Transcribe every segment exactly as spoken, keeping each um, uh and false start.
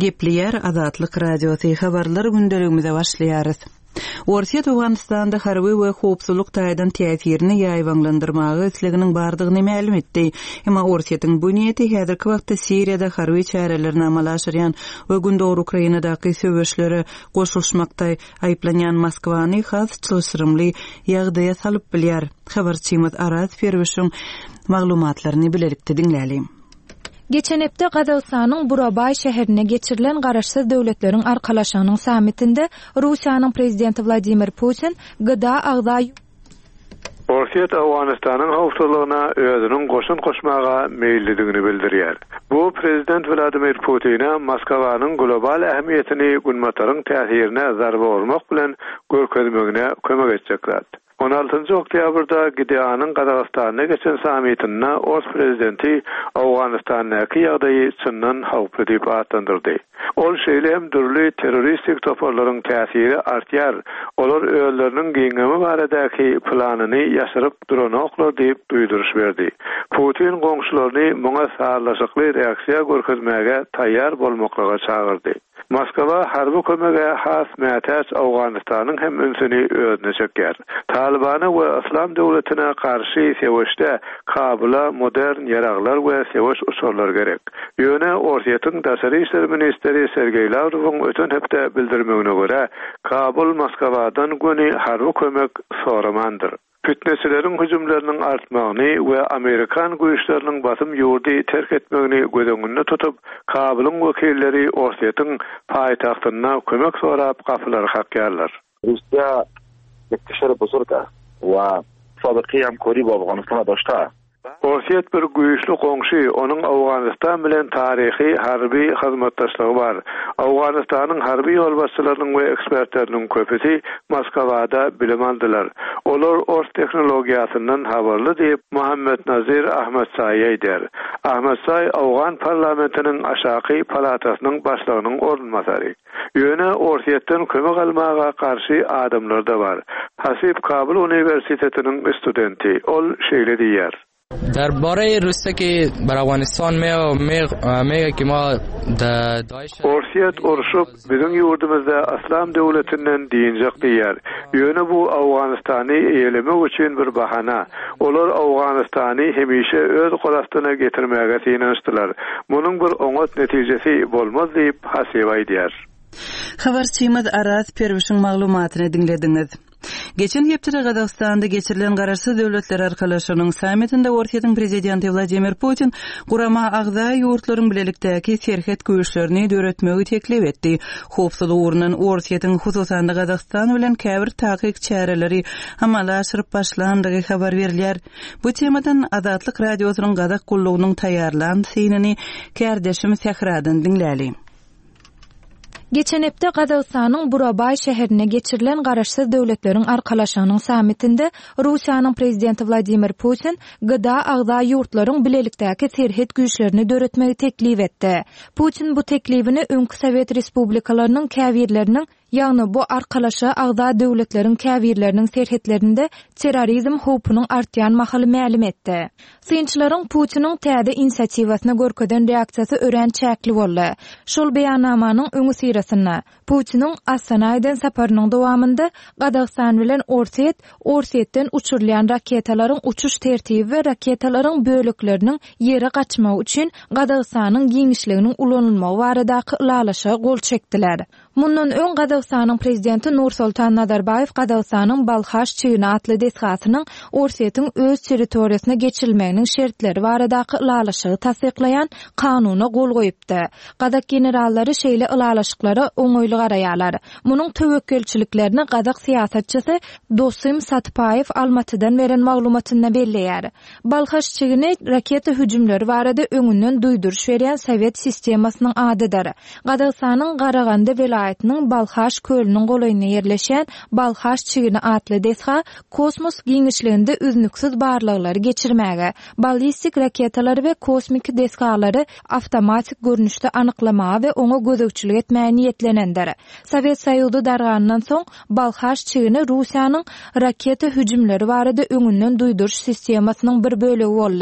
Gepliyer Azatlyk Radiosu habarlar gündeligimize başlaýarys. Orsiýet Awganystanda harby we howpsuzlyk taýdan täsirini ýaýwanlandyrmagy isleginiň bardygyny ma'lum etdi. Emma Orsiýetiň bu niýeti häzirki wagtda Siriýada harby çärelerini amalaşyrýan we gündäk Ukrainadaky söwüşlere goşulşmakda aýplanýan Moskwany has çylşyrymly ýagdaýa salyp bilýär. Habarçymyz Araz Ferwişiň maglumatlaryny bilelikde dinläýär. Geçen hepde Gazawstanyň Burabay şäherine geçirilen garaşsyz döwletleriň arkalaşygynyň samitinde Russiýanyň prezidenti Vladimir Putin gyda agza Orsiýet Awganystanyň howpsuzlygyna özüniň goşun goşmaga meýilligini bildirýär. Bu prezident Vladimir Putin'e Moskwanyň global ähmiýetini günmataryň täsirine zarba bolmak bilen görkezmegine kömek etjekler. on altıncı oktýabrda Gideonyň Gazawstanyna geçen samitinde Ors prezidenti Awganystanyňky ýagdaýy çyndan howply diýip atandyrdy. Ol şeýlem dürli terroristik toparlaryň täsiri artýar. Olar öýleriniň giňemi baradaky planyny ýaşyryp duranoklar diýip duýduruş berdi. Putin goňşularyny muňa sarlaşykly reaksiýa görkezmäge taýýar bolmaklyga çagyrdy. Moskwa harby kömege has mätäç Awganystanyň hem ünsüni özüne çekýär. Talibany we Islam döwletine karşı seweşde Kabulla modern ýaraglar we seweş usullar gerek. Ýöne Orsiýetiň daşary işler ministeri Sergey Lavrowyň öten hepde bildirmegine görä, Kabul Moskwadan göni harby kömek soramandyr. Fitneçileriň hüjümleriniň artmagyny we Amerikan güýçleriniň basym ýurdy terk etmegini gözeňinde tutup, Kabulyň wekilleri Orsiýetiň paýtagtyna kömek sorap gapylary hakýarlar. Russiya انتشار بزرگ و سابقه همکاری با افغانستان داشته. Orsiýet bir güýçli goňşy, onuň Awganystan bilen taryhy harby hyzmatdaşlygy bar. Awganystanyň harby ýolbaşçylarynyň we ekspertleriniň köpüsi Moskwada bilim aldylar. Olar ors teknologiýasyndan habarly diýip Muhammed Nazir Ahmedsaý aýdýar. Ahmedsaý Awgan parlamentiniň aşaky palatasynyň başlygynyň ornmasary. Ýöne Orsiýetden kömek almaga karşı adamlar da bar. Hasib Kabul Universitetiniň studenti, ol şeýle diýär. درباره روسیه که بر افغانستان میگه که ما داعش Orsiýet uruşup bizim ýurdumyzda Islam döwletinden diýinjek diýär. Ýöne bu Awganystany eýlemek üçin bir bahana. Olar Awganystany hemişe öz golastyna getirmäge synanyşdylar. Munyň bir oňat netijesi bolmaz diýip hasib aýdýar. Habarçymyz Araz Ferwişiň maglumatyny dinlediňiz. Geçen hepde Gazawstanda geçirilen garaşsyz döwletler arkalaşygynyň samitinde Orsiýetiň prezidenti Vladimir Putin gurama agza ýurtlaryň bilelikdäki serhet güýçlerini döretmegi teklip etdi. Howpsuzlyk ugrundan Orsiýetiň hususan Gazawstan bilen käbir takyk çäreleri amalaşyryp başlandygy habar berilýär. Bu temadan Azatlyk Radiosynyň Gazak gullugynyň taýýarlan synany kärdeşim Sehradan dinläli. Geçen hepde Gazawstanyň Burabay şäherine geçirilen garaşsyz döwletleriň arkalaşygynyň samitinde Russiýanyň prezidenti Vladimir Putin gyda agza ýurtlaryň bilelikdäki serhet güýçlerini döretmegi teklip etdi. Putin bu teklibini öňkü Sowet respublikalarynyň käbirleriniň ýagny bu arkalaşa agza döwletleriň käbirleriniň serhetlerinde terrorizm howpunyň artýan mahaly ma'lum etdi. Synçylaryň Putiniň täze inisiatiwasyna görkezden reaksiýasy ören çäkli boldy. Şol beýannamanyň öňü sirasynda Putiniň Astanaýdan saparynyň dowamında Gazawstan bilen Orsiýet, Orsiýetden uçurulýan raketalaryň uçuş tertibi we raketalaryň bölükleriniň ýere gaçmagy üçin Gazawstanyň giňişliginiň ulanylmagy baradaky ulalaşa gol çekdiler. Mundan öň Gazawstanyň prezidenti Nursultan Nazarbayew Gazawstanyň Balhaş çygyny atly desgasynyň Orsiýetiň öz territoriýasyna geçirilmeginiň şertleri baradaky ulalaşygy tasdiklayan kanuny gol goýupdy. Gazak generallary şeýle ulalaşyklary oňoýly garaýarlar. Munyň töwekkülçiliklerini Gazak siýasatçysy Dostym Satypayew Almatydan beren maglumatynda belleýär. Balhaş çygyny raketa hüjümleri barada öňünden duýduruş berýän Sowet sistemasynyň adydyr. Gazawstanyň Garaganda vilayetiniň Balhaş kölüniň golayna ýerleşen Balhaş çygyny atly desga kosmos giňişliginde üznüksiz barlyklary geçirmäge, ballistik raketalary we kosmik desgalary awtomatik görnüşde anyklamaga we oňa gözegçilik etmäge niýetlenendir. Sowet Soýuzy darganyndan soň Balhaş çygyny Russiýanyň raketa hüjümleri barada öňünden duýduruş sistemasynyň bir bölegi boldy.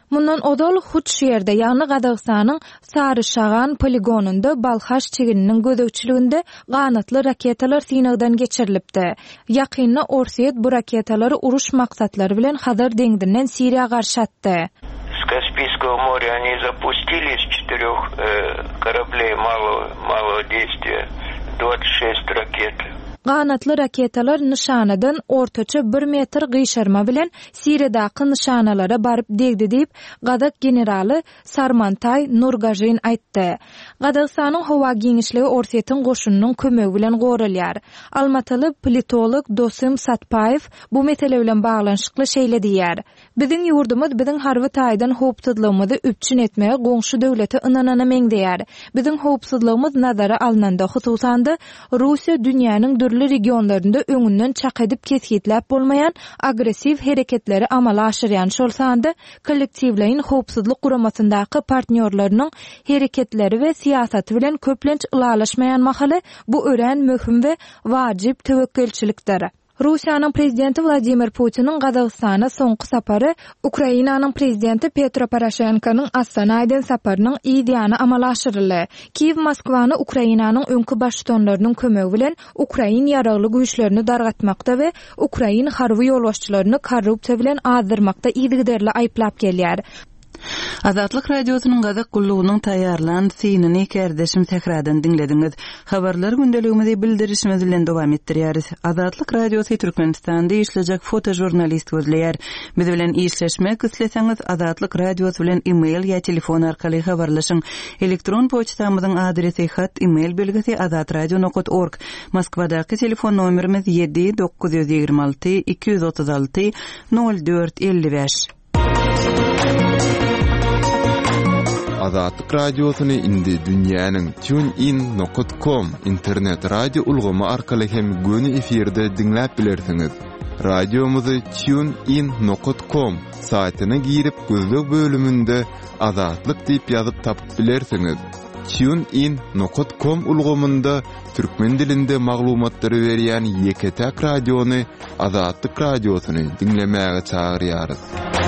Mundan odal Huç şeýerde ýagny Gazagystanyň Sarışagan poligonunda Balhaş çegininiň gözegçiliginde ganatly raketalar synagdan geçirilipdi. Ýakynda Orsiýet bu raketalary uruş maksatlary bilen Hazar deňdinden Siriýa garşatdy. С Каспийского моря они запустили с четырех э, кораблей малого, малого действия двадцать шесть ракет. Ganatly raketalar nişanadan ortaça bir metr gyşarma bilen Siriýadaky nişanalara baryp degdi diýip Gazak generaly Sarmantay Nurgajyn aýtdy. Gazagystanyň howa giňişligi Orsiýetiň goşunynyň kömegi bilen goralýar. Almatyly politolog Dosym Satpaýew bu mesele bilen baglanşykly şeýle diýär. Biziň ýurdumyz biziň harby taýdan howpsuzlygymyzy üpçün etmege goňşy döwlete ynanana meňdeýär. Biziň howpsuzlygymyz nazara alnanda hususanda Russiýa dünýäniň dürli regionlarında öňünden çaq edip kesgitlap bolmayan agresiv hereketleri amala aşyrýan şolsanda kollektiwlerin howpsuzlyk guramasyndaky partnerlarynyň hereketleri we siýasaty bilen köplenç ylalaşmayan mahaly bu ören möhüm we wajyp tewekkelçilikdir. Russiýanyň prezidenti Vladimir Putiniň Gazagystana soňky sapary Ukrainanyň prezidenti Petro Poroshenkonyň Astanaýdan saparynyň ideýany amala aşyryldy. Kiýew Moskwany Ukrainanyň öňkü başçylarynyň kömegi bilen Ukrain ýaragly güýçlerini dargatmakda we Ukrain harby ýolbaşçylaryny korrupsiýa bilen azdyrmakda ýygyderli aýplap gelýär. Azatlyk radiosynyň Gazak gullugynyň taýýarlan syniny kärdeşim tekradan dinlediňiz. Habarlar gündeligimizi bildirişimiz bilen dowam etdirýäris. Azatlyk radiosy Türkmenistanda işlejek fotojurnalist gözleýär. Biz bilen işleşmek isleseňiz Azatlyk radiosy bilen e-mail ýa telefon arkaly habarlaşyň. Elektron poçtamyzyň adresi hat e-mail belgisi azatradio nokta org. Moskwadaky telefon nomerimiz yedi dokuz yüz ýygrima alty iki yüz otuz alty nol dört elli beş. Azatlyk radiosyny indi dünýäniň tunein nokta com internet radio ulgamy arkaly hem göni efirde dinläp bilersiňiz. Radiomuzy tunein nokta com saýtyna girip gözlük bölümünde Azatlyk diýip ýazyp tapyp bilersiňiz. tunein nokta com ulgamynda türkmen dilinde maglumatlary berýän ýeketäk radiony Azatlyk radiosyny dinlemäge çagyrýarys.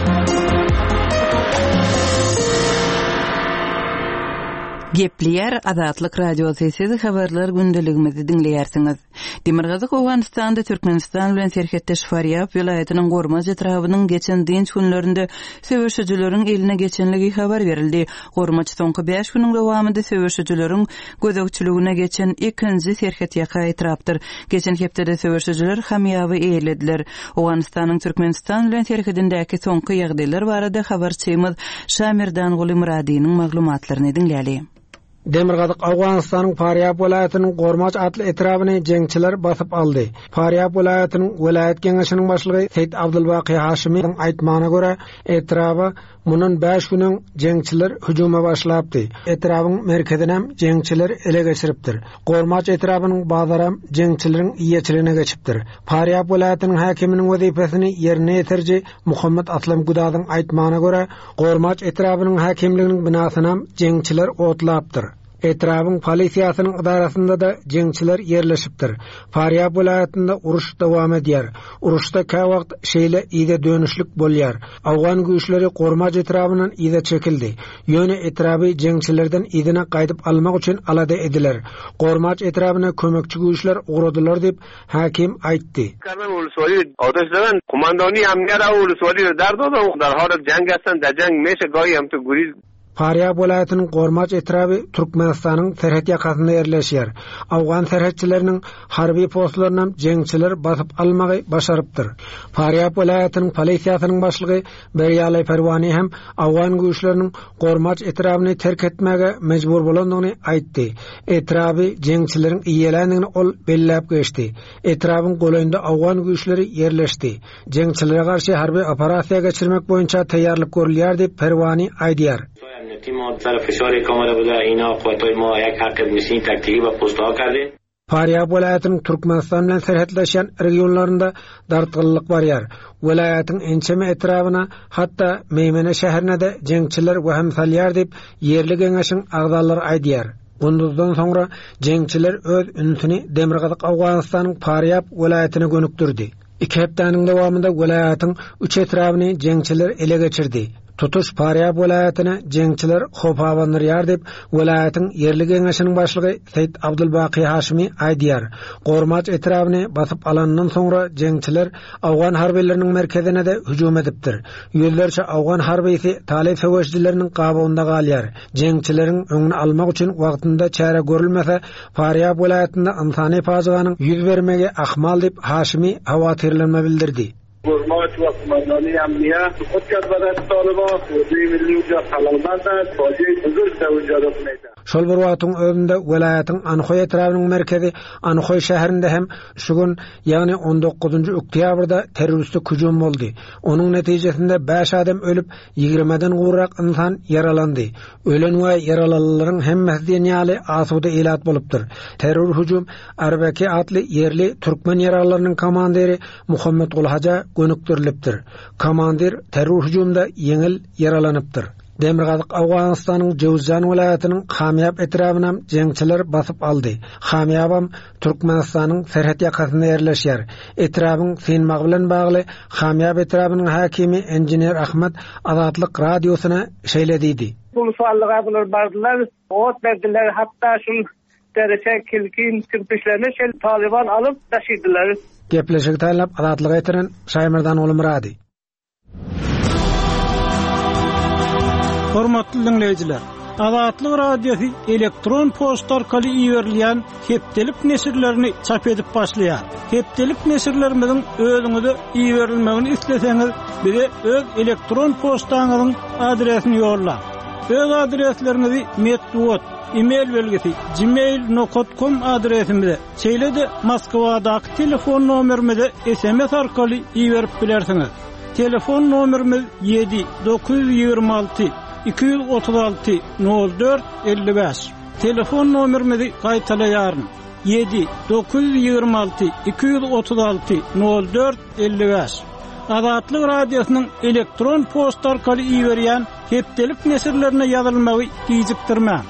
Gepleýär Azatlyk radiosy sizi habarlar gündeligimizi dinleýärsiňiz. Demirgazyk Owganystanda Türkmenistan bilen serhetdeş Faryap vilayatynyň Gormaz etrabynyň geçen dinç günlerinde söwüşçüleriň eline geçenligi habar berildi. Gormaz soňky beş güniň dowamında söwüşçüleriň gözegçiligine geçen ikinji serhet ýaka etrapdyr. Geçen hepdede söwüşçüler hamyawy eýlediler. Owganystanyň Türkmenistan bilen serhetindäki soňky ýagdaýlar barada habarçymyz Şamirdan Guly Muradynyň maglumatlaryny dinleýäli. Demirgazyk Awganystanyň Faryap welaýatynyň Gormaç atly etrabyny jeňçiler basyp aldy. Faryap welaýatynyň welayat geňeşiniň başlygy Seyit Abdulbaqy Haşimyň aýtmagyna görä, etraba munun beş güniň jeňçiler hüjuma başlapdy. Etrabyň merkezinem jeňçiler ele geçiripdir. Gormaç etrabynyň bazaram jeňçileriň iýeçiligine geçipdir. Faryap welaýatynyň hakiminiň wezipesini ýerine ýetirji Muhammed Aslam Gudadyň aýtmagyna görä, Gormaç etrabynyň hakimliginiň binasyna jeňçiler otlapdyr. Etrabın polisiýasynyň idarasynda da jeňçiler ýerleşipdir. Faryap welaýatynda uruş dowam edýär. Uruşda ka wagt şeýle ýa-da dönüşlik bolýar. Awgan güýçleri Gormaç etrabynyň ýa-da çekildi. Ýöne etraby jeňçilerden ýa-da gaýdyp almak üçin alada ediler. Gormaç etrabyna kömekçi güýçler ugradylar diýip hakim aýtdy. Karman uluswali awdaşlagan komandony amniyat uluswali dardo da darhar jang gastan da jang meşe goý hem tu guriz. Faryap welaýatynyň Gormaç etraby Türkmenistanyň serhet ýakasynda ýerleşýär. Awgan serhetçileriniň harby postlaryny jeňçiler basyp almagy başarypdyr. Faryap welaýatynyň polisiýasynyň başlygy Berýalay Perwani hem awgan güýçleriniň Gormaç etrabyny terk etmäge mejbur bolandygyny aýtdy. Etraby jeňçileriň iýelendigini ol belläp geçdi. Etrabyň golanynda awgan güýçleri ýerleşdi. Jeňçilere garşy harby operasiýa geçirmek boýunça taýýarlyk görülýär diýip Perwani aýdýar. تیم سر فشار کامل بوده اینا قوتای ما یک حق نشین تکتیکی و پست‌ها کرده. Faryap welaýatynyň Türkmenistan bilen serhetleşen regionlarynda dartgyllyk barýar. Welaýatyň ençeme etrabyna hatda Meýmene şäherine de jeňçiler we hemsalýar diýip ýerli geňeşiň agdalary aýdýar. Gündüzden soňra jeňçiler öz ünitini Demirgazyk Awganystanyň Faryap welaýatyna gönükdirdi. Iki hepdeniň dowamında welaýatyň üç etrabyny jeňçiler ele geçirdi. Tutuş Faryab welaýatyna jeňçiler hopawanlar ýar dep welaýatyň yerli geňeşiniň başlygy Seyit Abdulbaqy Haşimi aýdýar. Gormaç etrabyny basyp alandan soňra jeňçiler Awgan harbylarynıň merkezine de hüjum edipdir. Ýüllerçe Awgan harbysi talep söwüşçileriniň gabawynda galýar. Jeňçileriň öňüni almak üçin wagtynda çäre görülmese Faryab welaýatynda insany fajiganyň ýüz bermegi ahmal dep Haşimi hawatyrlanma bildirdi. Gormaç ve kumandani amniya hukuk badan Taliban ve milli uca kalanlardan faciye huzur savuncalık meydan. Şol bir wagtyň özünde welaýatyň Anhoy etrabynyň merkezi Anhoy şäherinde hem şu gün ýagny on dokuzunçy oktýabrda terroristik hüjum boldy. Onuň netijesinde beş adam ölüp ýigrimeden gowrak insan yaralandy. Ölen we yaralanlaryň hemmesi ýaly asuda elat bolupdyr. Terror hüjum Arbaki atly yerli türkmen yaralarynyň komandiri Muhammed Gulhaja gönükdirilipdir. Komandir terror hüjumda ýeňil yaralanypdyr. Demirgazyk Awganystanyň Jowzjan welaýatynyň Hamyab etrabyna jeňçiler basyp aldy. Hamyabam Türkmenistanyň serhat ýakasynda ýerleşýär. Etrabyň synmagy bilen bagly Hamyab etrabynyň hakimi Engineer Ahmet Azatlyk radiosyna şeýlediydi. Bu suallara bular bardylar, ot berdiler, hatda şu derece kilkin kirpişlerini şel Taliban alıp taşıdılar. Gepleşik taýlap Azatlyk etiren Şaýmyrdan oly Murady. Hormatly dinleyijiler, Azatlyk radiosu elektron posta arkaly iýerilýän hepdelik nesirlerini çap edip başlaýar. Hepdelik nesirlerimiň özüňize iýerilmegini isleseňiz, bize öz elektron postaňyzyň adresini ýollar. Öz adreslerinizi metduat, e-mail belgisi gmail nokta com adresimize, çeýlede Moskwadaky telefon nomerimize S M S arkaly iýerip bilersiňiz. Telefon nomerimiz yedi dokuz yüz ýygrima alty iki yüz otuz alty nol dört elli beş. Telefon nomerimizi gaýtalaýaryn. yedi dokuz yüz ýygrima alty iki yüz otuz alty nol dört elli beş. Azatlyk radiosynyň elektron posta arkaly iýerýän hepdelik nesirlerine ýazylmagy gijikdirmä.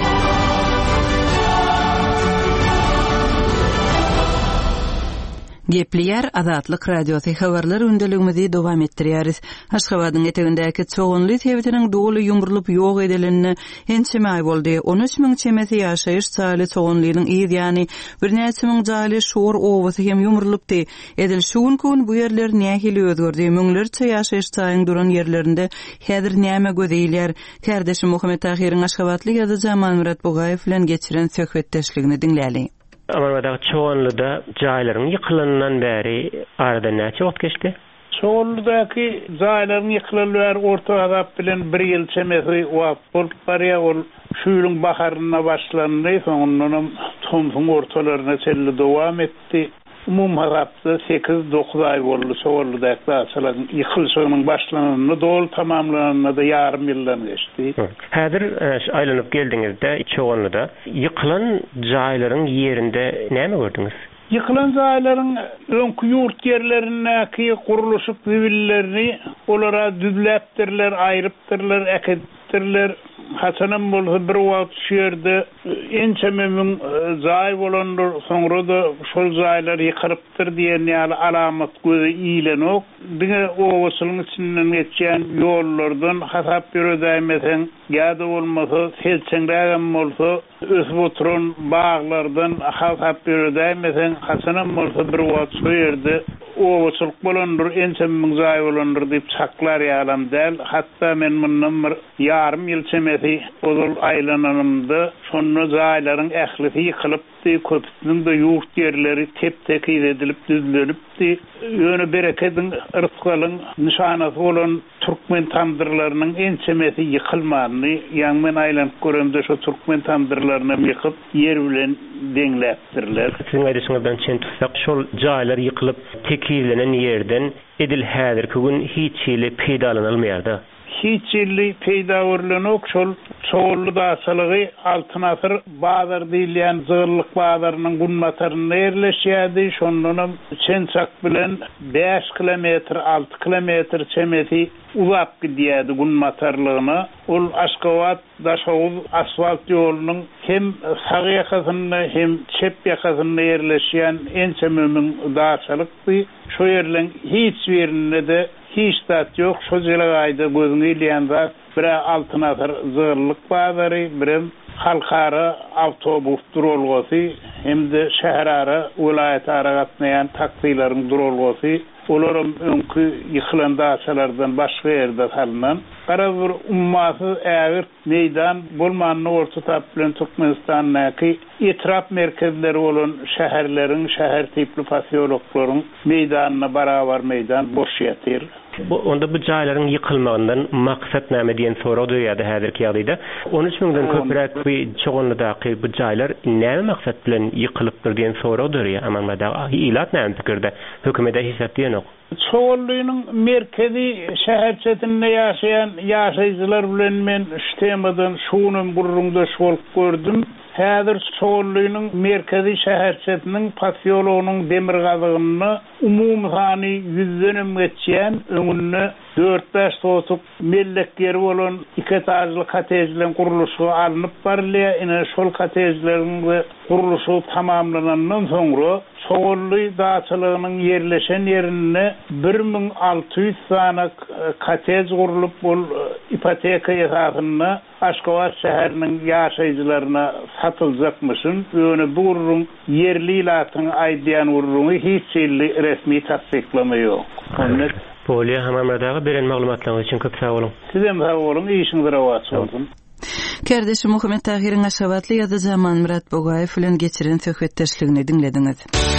Gepliýär Azatlyk radiosu habarlar öndeligimizi dowam etdirýäris. Aşgabatyň etegindäki çoğunly sebitiniň doly ýumrulyp ýok edilenine hençemäý boldy. on üç miň çemesi ýaşaýyş çaly çoğunlygyň ýa-ni bir näçe miň jaly şor owasy hem ýumrulypdy. Edil şuň gün bu ýerler nähili özgürdi. Müňlerçe ýaşaýyş çaýyň duran ýerlerinde häzir näme gözeýler? Kardeşim Muhammed Tahiriň Aşgabatly ýazyjy Jamal Murat Bugaýew bilen geçiren söhbetdeşligini dinläli. Amarmada çoğunluda jaýlaryň ýykylanyndan bäri arada näçe wagt geçdi? Çoğunludaky jaýlaryň ýykylanýar orta azap bilen bir ýyl çemesi wagt bolup barýar. Ol şu ýylyň baharyna başlandy, soňundan tumsuň ortalaryna çelli dowam etdi. Umum azapda sekiz dokuz ay boldy. Çoğunludaky asalan ýykylşygynyň başlananyny dol tamamlananyna da ýarym ýyldan geçdi. Häzir aýlanyp geldiňizde çoğunluda ýykylan jaýlaryň ýerinde näme gördüňiz? Ýykylan jaýlaryň öňkü ýurt ýerlerindäki guruluşyk zibillerini olara düzläpdirler, aýrypdyrlar, äketdirler. Hasanam bolsa bir wagt şerde ençememin zaý bolanlar soňra da şol jaýlar ýykyrypdyr diýen ýaly alamat göze iýlenok. Diňe owasylyň içinden geçýän ýollardan hasap ýöredäýmesen, ýa-da bolmasa selçeňrägem bolsa ösüp oturan baglardan hasap ýöredäýmesen, hasanam bolsa bir wagt şu ýerde owasylyk bolanlar ençememin zaý bolanlar diýip çaklar ýalam däl. Hatda men mundan bir ýarym ýyl çemesi ozul aýlananymda şonu jaýlaryň ählisi ýykylypdy, köpüniň de ýurt ýerleri tep-tek edilip düzlenipdi. Ýöne bereketiň ırfgalyň nişanasy bolan türkmen tamdyrlarynyň ençemesi ýykylmagyny, ýa men aýlanyp görende şu türkmen tamdyrlaryny ýykyp ýer bilen deňläpdirler. Siziň aýdyşyňyzdan çen tutsak, şol jaýlar ýykylyp tekilenen ýerden edil häzirki gün hiç ýyly peýdalanylmaýarda. Hiç ýyly peýda görlenok şol çoğully daşalygy altyn asyr bazar diýilýän zygyrlyk bazarynyň gunmataryna ýerleşýärdi. Şondan çençak bilen beş kilometr altı kilometr çemesi uzak gidýärdi gunmatarlygyna. Ol Aşgabat Daşawuz asfalt ýolunyň hem sag ýakasynda hem çep ýakasynda ýerleşýän ençe mömin daşalykdy. Şu ýerleň hiç birinde de hiç zat yok. Şu jylagaýda gözüňi ilýän zat bir altına zırlyk bazary, bir halkara avtobus durulgasy, hemde şäher ara, vilayet ara gatnaýan taksilaryň durulgasy, olaryň öňkü ýykylan daşalardan başga ýerde salynan gara bir ummaty ägir meýdan bolmanyny ortatap bilen Türkmenistanyňky etrap merkezleri bolan şäherleriň, şäher tipli posyoloklaryň meýdanyna barabar meýdan boş ýatyr. Bu onda bu jaýlaryň ýykylmagyndan maksat näme diýen soraw döýýärdi häzirki ýagdaýda. on üç miňden köpürek bir çoğunlydaky bu jaýlar näme maksat bilen ýykylypdyr diýen soraw döýýär. Amanda ilat näme pikirde? Hökümete hesap diýenek. Çoğunluğunun merkezi şäher çetinde ýaşaýan ýaşaýjylar bilen men şu temadan şunun gurrunda şol gördüm. Häzir çoğunluğunun merkezi şäher çetiniň posyologynyň demir gazygyny umum sany yüzden geçýän öňünde dört beş sotup mellekleri bolan iki etajly kotejlen guruluşy alınıp barylýar. Ine şol kotejleriň guruluşy tamamlanandan soňra Soğulluy dağçılığının yerleşen yerine bir min altı yüz tane kotej kurulup bol ipoteka esasında Aşgabat şäheriniň ýaşaýjylaryna satyljakmyşyn. Öňe bu gurrun yerli ilatyn aýdýan gurruny hiç resmi tasdiklama ýok. Bolýa hamamradagy beren maglumatlaryň üçin köp sag bolun. Sizem sag bolun, işiňiz rawat bolsun. Kerdeşim Muhammed Tahir'in Aşgabatly ýa-da Zaman Murat Bogaýew bilen geçiren söhbetdeşligini dinlediňiz.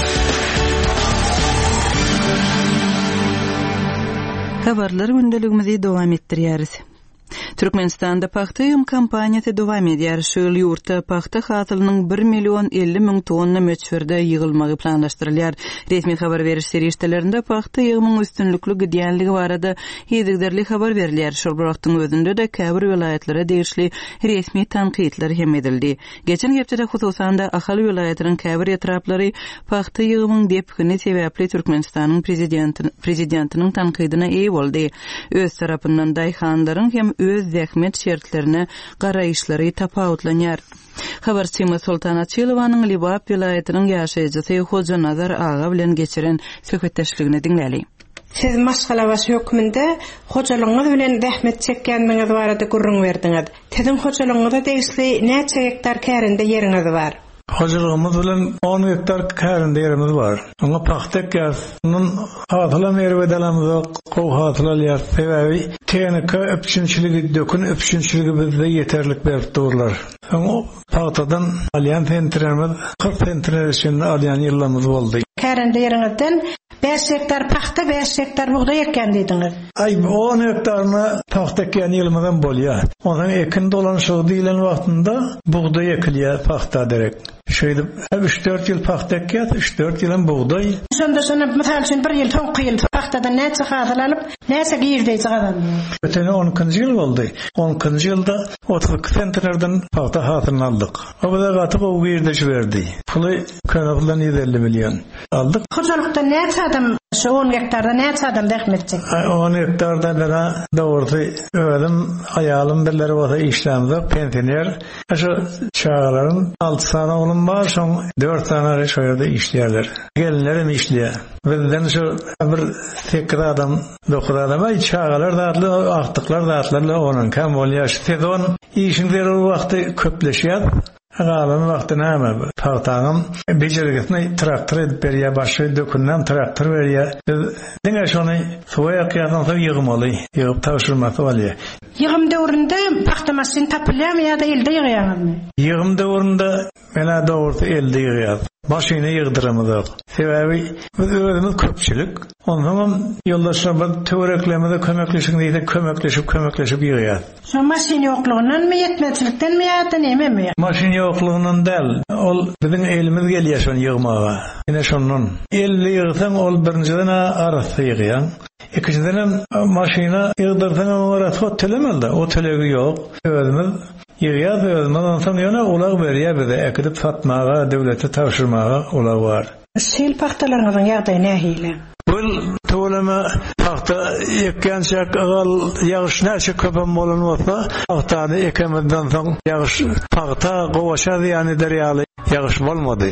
Habarlar gündeligimizi dowam etdirýäris. Türkmenistanda paxta ýym kampaniýasy dowam edýär. Şol ýurtda paxta hasylynyň bir million elli miň tonna möçberde ýygylmagy planlaşdyrylýar. Resmi habar beriş serişdelerinde paxta ýygymyň üstünlükli gidýänligi barada ýedigderli habar berilýär. Şol wagtyň özünde de käbir vilayatlary degişli resmi tanqidler hem edildi. Geçen hepde hususanda ahali vilayatynyň käbir etraplary paxta ýygymyň depkini sebäpli Türkmenistanyň prezidenti prezidentiniň tanqidine eý boldy. Öz tarapyndan daýhanlaryň hem öz zähmet şertlerine garaýyşlary tapawutlanýar. Habarçymyz Sultan Açylowanyň Libap vilayatynyň ýaşaýjysy Hoja Nazar aga bilen geçiren söhbetdeşligini dinläli. Siz Maşgalabas höküminde hojalygyňyz bilen zähmet çekkendiňiz barada gurrun berdiňiz. Teziň hojalygyňyzda degisli näçe hektar kärinde ýeriňiz bar? Hocalığımız bilen on hektar kärinde yerimiz var. Oňa paxtak ýasynyň hatyla merwedelerimiz gow hatylýar. Sebäbi teňke öpüşünçiligi dökün öpüşünçiligi bizde ýeterlik berip durlar. Oňa paxtadan alýan tentremiz kırk tentresiň alýan ýyllarymız boldy. Kärinde ýeriňizden beş hektar paxta, beş hektar buğday ekýän diýdiňiz. Ay on hektaryny paxta ekýän ýylymyzdan bolýar. Ondan ekin dolanşygy diýilen wagtynda buğday ekilýär paxta derek. Şöyle üç dört ýyl paxta ekýär, üç dört ýylan buğday. Şonda şonu mysal üçin bir ýyl toňky ýyl paxtadan näçe hazylanıp, näçe giýirde çygadan? Öteni onuncu ýyl boldy. onuncu ýylda otuz iki centnerden paxta hazırlandyk. O kadar gaty gowy giýirde berdi. Puly köňepden ýüz elli million aldyk. Hojalykda näçe adam şu on hektarda näçe adam zähmet çekdi? on hektarda bera dowrdy öwrüm aýalym birleri bolsa işlemde pensioner. Şu çağalaryň altı tane oğlum var, şoň dört tane şu ýerde işleýärler. Gelinlerim işleýär. Bizden şu bir sekiz adam, dokuz adam ay çağalar datly, aktyklar datly onuň kam bolýar. Sezon işin berer wagty köpleşýär. Galan wagty näme? Paxtaňym bejergetini traktor edip berýär, başy dökünden traktor berýär. Diňe şonu soýak ýazdan soň ýygmaly, ýygyp taşyrmasy bolýar. Ýygym döwründe paxta maşyn tapylýarmy ýa-da elde ýygýarmy? Ýygym döwründe mena döwrde elde ýygýar. Maşyny ýygdyramadyk. Sebäbi biz özümiz köpçilik. Ondan ýoldaşlar töwereklemede kömekleşik diýdi, kömekleşip kömekleşip ýygýar. Şu maşyn ýoklygyndan my ýetmezlikden mi ýa-da näme? Maşyn ýoklygyndan däl. Ol biziň elimiz gelýär şonu ýygmaga. Ine şonun elli ýygsaň ol birinciden arasy ýygýan. İkinciden maşyna ýygdyrsaň arasy telemelde. O telegi ýok. Özümiz ýygýar, özümiz ondan ýöne ulag berýär bize ekidip satmaga, döwlete tapşyrmaga ulag bar. Sel paxtalaryň ýagdaýy nähile? Bul tolama paxta ekýänçek agal ýagyş näçe köpem bolan bolsa, paxtany ekemeden soň ýagyş paxta gowaşa ýany derýaly ýagyş bolmady.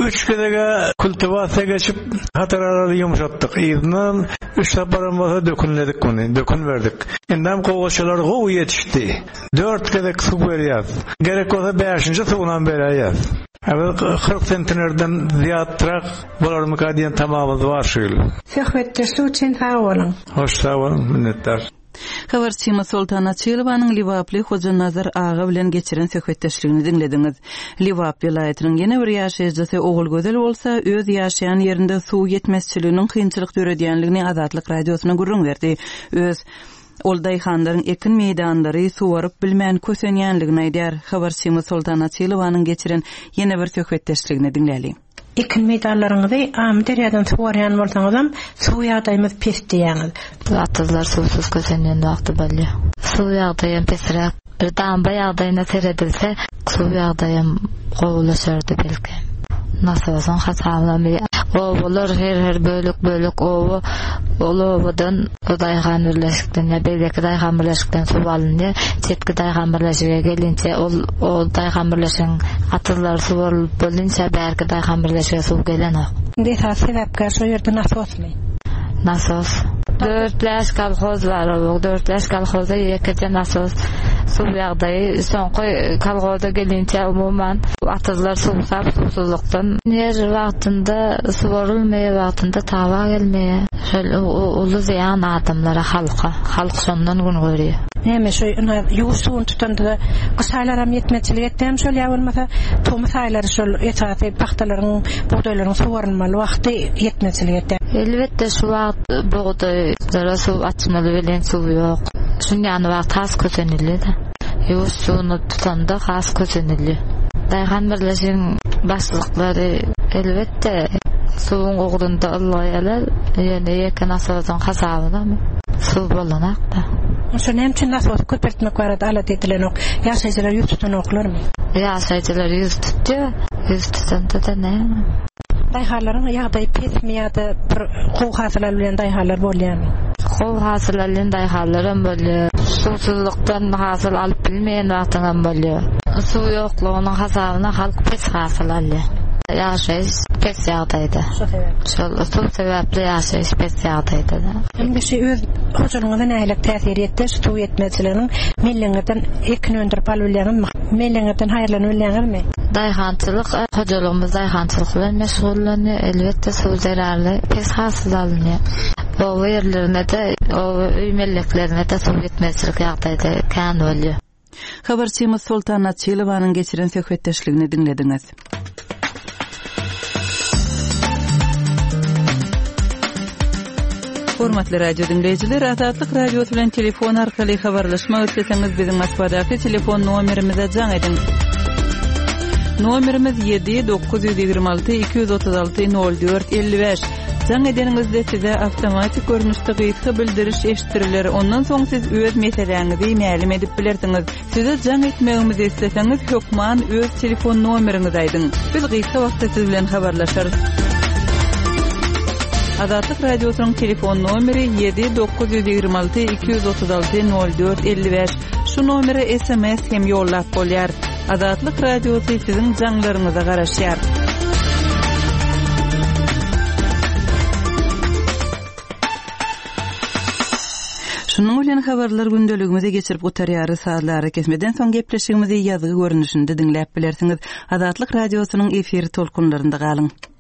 üç kedege kultivasiya geçip hatırarları yumuşattık. İznan üç saparamasa dökünledik bunu, dökün verdik. Endam kovaçalar goğu yetişti. Dört kedek su veriyaz. Gerek olsa beşinci suğunan veriyaz. Evvel kırk sentinerden ziyattırak bularımı kadiyen tamamız var şöyle. Söhbette su için sağ olun. Hoş sağ olun, minnettar. Habarçyma Sultan Açylowanyň Liwaply Hoja Nazar ağa bilen geçiren söhbetdeşligini dinlediňiz. Liwap vilayatynyň ýene bir ýaşaýjysy ogul gözel bolsa, öz ýaşaýan ýerinde suw ýetmezçiliginiň kynçylyk döredýänligini Azatlyk radiosyna gurrun berdi. Öz ol daýhanlaryň ekin meýdanlary suwaryp bilmän kösenýänligini aýdýar. Habarçyma Sultan Açylowanyň geçiren ýene bir söhbetdeşligini dinläli. Ekin meýdanlaryňyzy am derýadan suwarýan bolsaňyzam suw ýagdaýymyz pes diýäňiz. Bu atızlar suwsuz kösenýän wagty bolýar. Suw ýagdaýym pesräk. Bir damba ýagdaýyna seredilse, suw ýagdaýym gowulaşardy belki. Nasawasyň hasablamy owalar her her bölük bölük owa olawadan daýhan birleşikden ýa beýleki daýhan birleşikden suw alınýar. Çetki daýhan birleşige gelinçe ol o daýhan birleşiň atızlar suwarylyp bolinça bärki daýhan birleşige suw gelenok. Indi sebäpkär şu ýerde nasosmy? Nasos. Dörtläş kolhoz bar, o dörtläş kolhozda ýekide nasos suw ýagdaýy soňky kolhozda gelinçe umumyň atızlar suwsap suwsuzlukdan ner wagtynda suwarylmaýan wagtynda tawa gelmeýär. Şol uly ziyan adamlara halka, halk şondan gün görýär. Näme şu ýuwsuň tutanda gysaýlaram ýetmezçilik etdim şol ýa bolmasa tomusaýlar şol etaty paxtalaryň, buğdaýlaryň suwarylmaly wagty ýetmezçilik etdim. Elbetde şu wagt buğdaýlara suw açmaly bilen suw ýok. Şundan wagt has kösenildi. Ýuwsuny tutanda has kösenildi. Daýhan birleşiň başlyklary elbetde suwun ogdunda ýalar, ýene ýeken asawasyň hasabynda suw bolanakda. Şu nem için nasıl köpertmek var da alat edilenok yaşayıcılar yüz tutanoklar mı? Yaşayıcılar yüz tutuyor. Yüz tutanda da ne? Dayharların yağdayı pes mi ya da kov hasılar bilen dayharlar bolýar mı? Kow hasılar bilen dayharlarım bolýar. Suwsuzlukdan hasıl alıp bilmeýän wagtyňam bolýar. Suw ýoklugynyň hasabyna halk pes hasıl alýar. Yaşayış pes ýagdaýda. Şol suw sebäpli yaşayış pes ýagdaýda. Hem şu öz hojalygyna nähilek täsir etdi, suw ýetmezçiliginiň melleňden ekin öndürip alýarlar, melleňden haýyrlanýarlarmy? Daýhançylyk hojalygymyz daýhançylyk bilen meşgullanýar, elbetde suw zararly pes hasyl alynýar. O ýerlerine de, o öý melleklerine de suw ýetmezçilik ýagdaýda kan bolýar. Habarçymyz Sultan Açylowanyň geçiren söhbetdeşligini dinlediňiz. Hormatly radio dinleyijiler, Azatlyk radio bilen telefon arkaly habarlaşmak isleseňiz biziň Moskvadaky telefon nomerimize jaň edin. Nomerimiz yedi dokuz ýigirme alty iki yüz otuz alty nol dört elli beş. Jaň edeningizde size awtomatik görnüşde gyýyky bildiriş eşitiriler. Ondan soň siz öz meseleňizi ma'lum edip bilersiňiz. Size jaň etmegimizi isleseňiz hökman öz telefon nomeriňizi aýdyň. Biz gyýyky wagtda siz bilen habarlaşarys. Azatlyk radiosynyň telefon nomeri yedi dokuz ýigirme alty iki yüz otuz alty nol dört elli beş. Şu nomere S M S hem ýollap bolýar. Azatlyk radiosy siziň jaňlaryňyza garaşýar. Şunun bilen habarlar gündeligimize geçirip gutarýary saatlary kesmeden soň gepleşigimizi ýazgy görnüşinde dinläp bilersiňiz. Azatlyk radiosynyň efir tolkunlarynda galyň.